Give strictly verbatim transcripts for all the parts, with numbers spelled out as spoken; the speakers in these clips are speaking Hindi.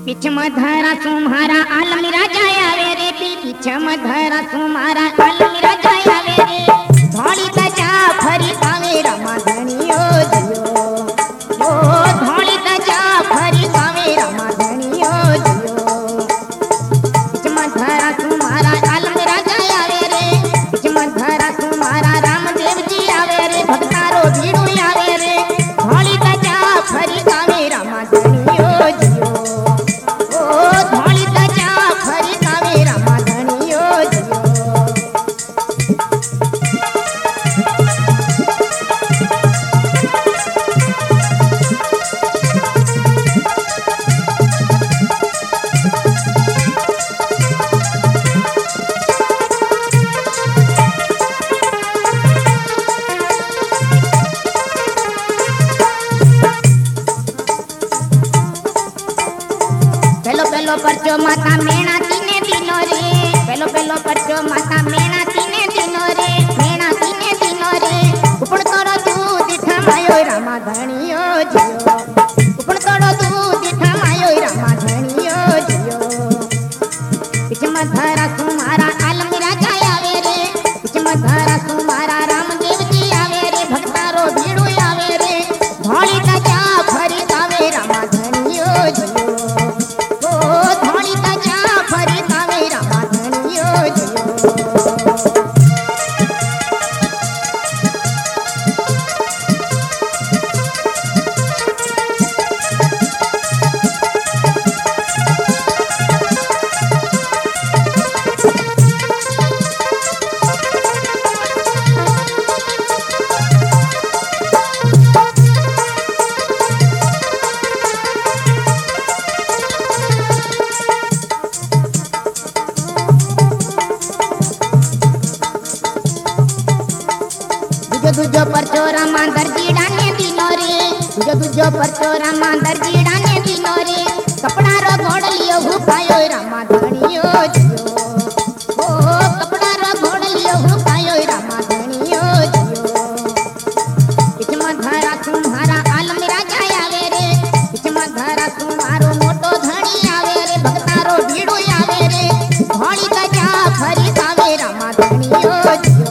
पीछम धरा तुम्हारा आलम राजा आवे रे, पीछम धरा तुम्हारा आलम राजा आवे रे। धोली तजा फरी गावे रामा धनियो जियो, ओ धोली तजा फरी गावे रामा धनियो जियो। पीछम धरा तुम्हारा आलम राजा आवे रे, पीछम धरा तुम्हारा रामदेव जी आवे रे। भक्तारो भीड़ू आवे रे, धोली तजा फरी गावे रामा धनियो जियो। पेलो परचो माता मेणा तीने दिनो रे, पेलो पेलो परचो माता मेणा तीने दिनो रे, मेणा तीने दिनो रे। उपण तोड़ो दूध ठमायो रामा धनियो जियो, उपण तोड़ो दूध ठमायो रामा धनियो जियो। पीछम धरा तुम्हारा आलम राजा आवे रे, पीछम धरा तुम्हारा रामदेव जी आवे रे। भक्तारो भीड़ू आवे रे, धोली तजा फरी गावे रामा धनियो जियो। दुजो परचो रामा दर्जी डाने दिनो रे, दुजो दुजो परचो रामा दर्जी डाने दिनो रे। कपड़ा रो घोड़ लियो हुपायो रामा धनियो जियो, ओ कपड़ा रो घोड़ लियो हुपायो रामा धनियो जियो। पीछम धरा तुम्हारा आलम राजा आवे रे, पीछम धरा तुम्हारो मोटो धनी आवे रे। भक्तारो भीड़ो आवे रे, धोली तजा फरी गावे रामा धनियो जियो।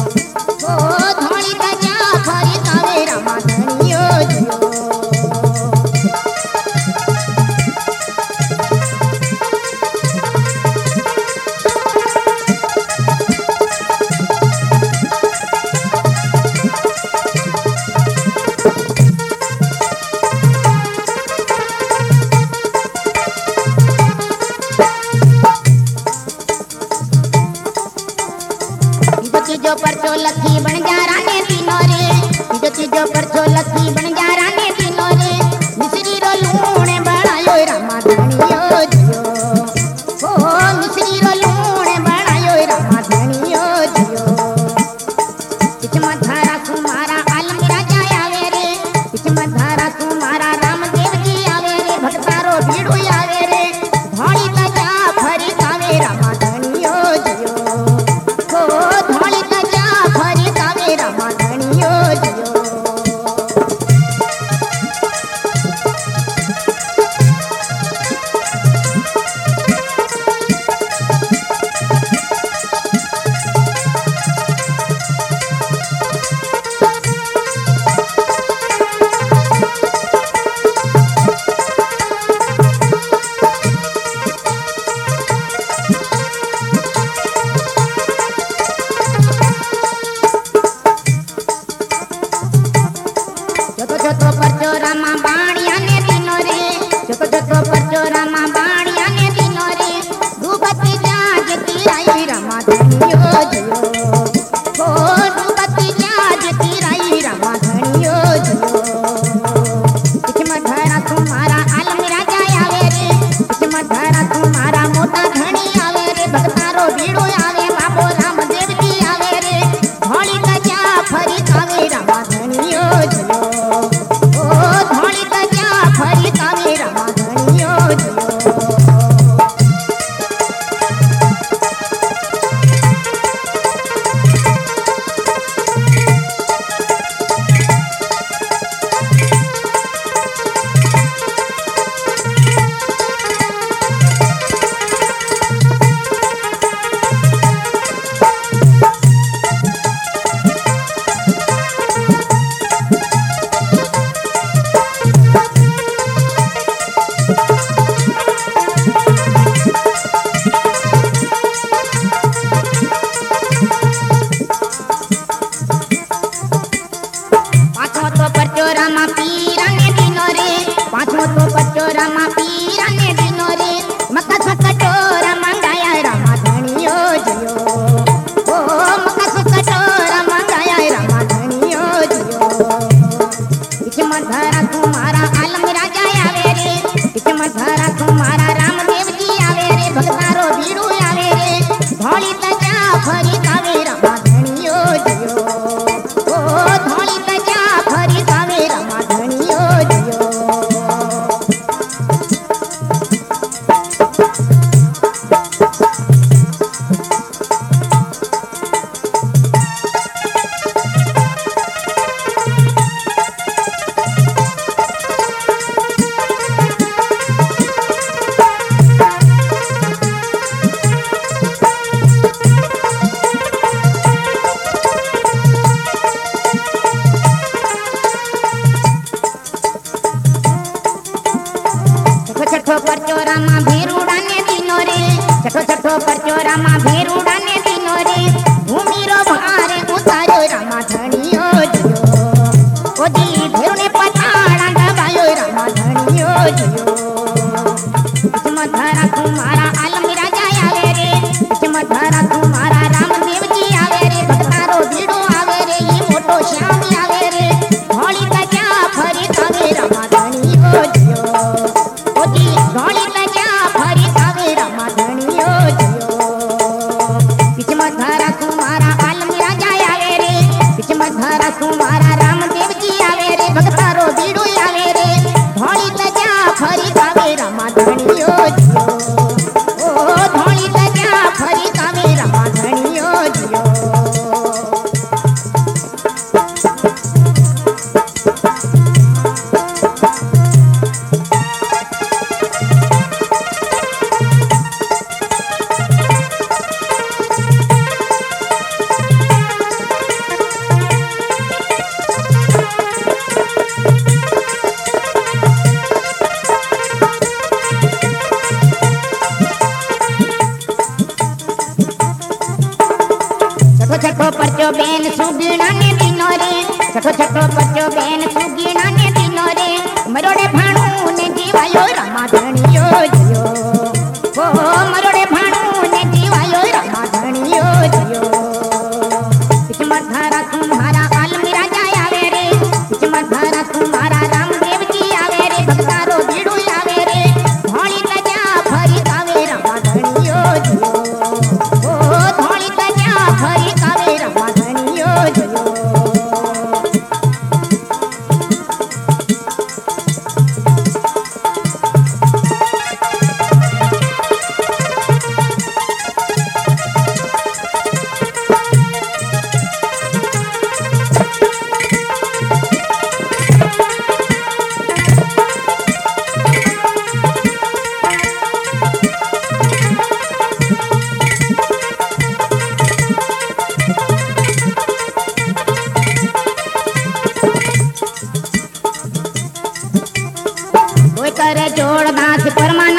जो परचो लखी बन जा राने दिनो रे, जो चीजो परचो लखी बन जा राने दिनो रे। मिश्री रो लूण बनायो रामा धनियो जियो, ओ मिश्री रो लूण बनायो रामा धनियो जियो। पीछम धरा तुम्हारा आलम राजा आवे रे, पीछम धरा तुम्हारा रामदेव जी आवे रे। भक्तारो भीड़ू आवे रे, धोली तजा फरी गावे रामा धनियो जियो, ओ धोली तजा फरी गावे रामा धनियो जियो। छठो परचो रामा भेरूड़ा ने दीनो रे छठो छठो परचो रामा भेरूड़ा ने दीनो रे भूमि रो भारे उतारो रामा धणियो जियो ओ जी भेरू ने पछाड़ा दबायो रामा धणियो जियो मधरा तुम्हारा आलम राजा आवे रे मधरा तुम्हारा रामदेव जी आवे रे भक्तारो भीड़ो आवे रे ई मोटो श्याम आवे रे होली तजा फरी तावे रामा धणियो जियो ओ जी होली तजा फरी तावे रामा धणियो जियो मधरा तुम्हारा आलम राजा आवे रे मधरा तुम्हारा रामदेव जी आवे रे भक्तारो भीड़ो आवे रे होली तजा फरी तावे रामा धणियो ओ धोली तजा फरी तावे रामा धणियो जियो छठो परचो बेन सुगीना ने दीनो रे छठो छठो परचो बेन सुगीना ने दीनो रे मरोड़े भाणू ने जीवायो रामा धणियो जियो ओ मरोड़े भाणू ने जीवायो रामा धणियो जियो मधरा तुम्हारा आलम राजा आवे रे मधरा तुम्हारा रामदेव जी आवे रे भक्तारो भीड़ू आवे रे होली तजा फरी तावे रामा धणियो जियो ओ होली तजा फरी तावे रामा धणियो जियो करे जोड़ दास परमा